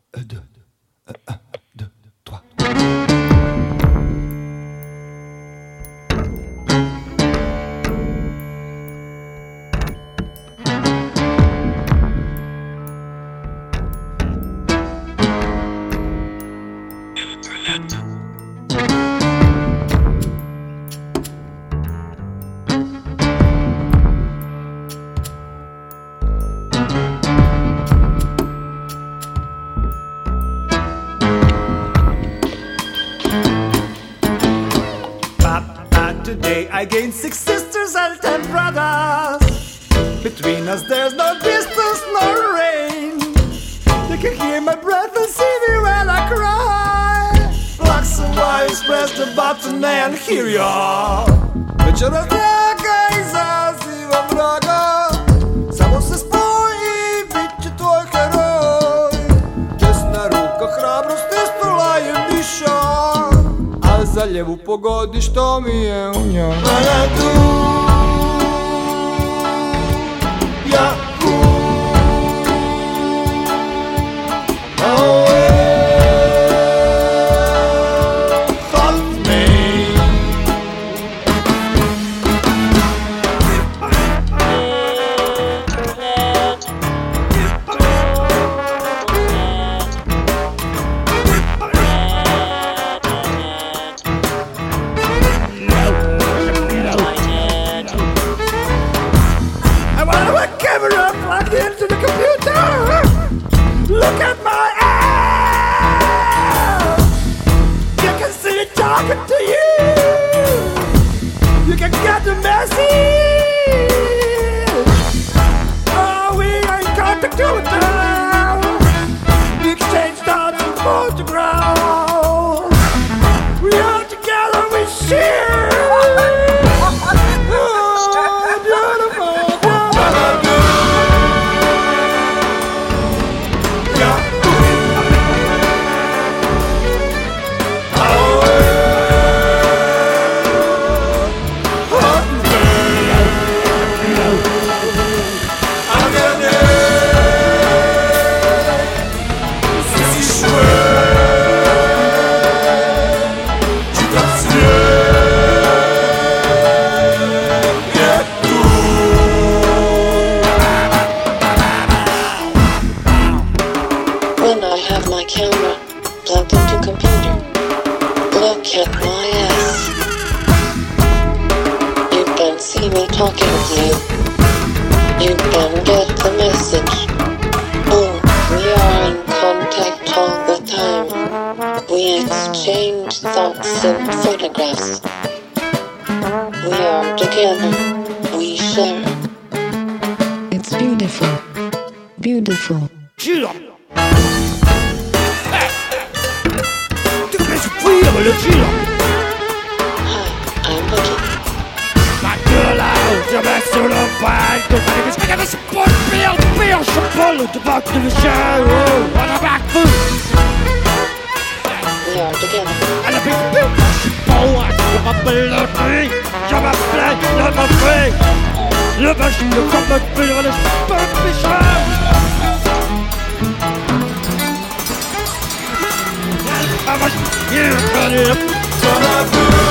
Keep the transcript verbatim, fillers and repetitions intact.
Un, deux, un, deux, trois. Today I gained six sisters and ten brothers. Between us there's no distance, no rain. You can hear my breath and see me when I cry. Blocks and wires, press the button and here you are. Вечера тяга и зазива врага. Само се спой, бit твой герой. Честна рука, храброст и столаем диша. A za ljevu pogodi što mi je u njoj. Jahu, oh, into the computer. Look at my ass. You can see it talking to you. You can get the message. Oh, we ain't got to do it now. We exchange thoughts and photographs. We are together, we share. When I have my camera plugged into computer, look at my ass. You can see me talking to you. You can get the message. Oh, we are in contact all the time. We exchange thoughts and photographs. We are together. We share. It's beautiful. Beautiful. Giro. Tu come si fuire le giro? Hi, I'm Vicky. Ma gueule, je vais sur le palco. Je vais se pomper, pire, je parle de bac de chien. Oh, on a back food. We are together. À la big big, je suis pas loin. Je m'appelle le prix. Je m'appelle le prix. Le machine de combat de pire, le sport méchant. I was here, but it's gonna be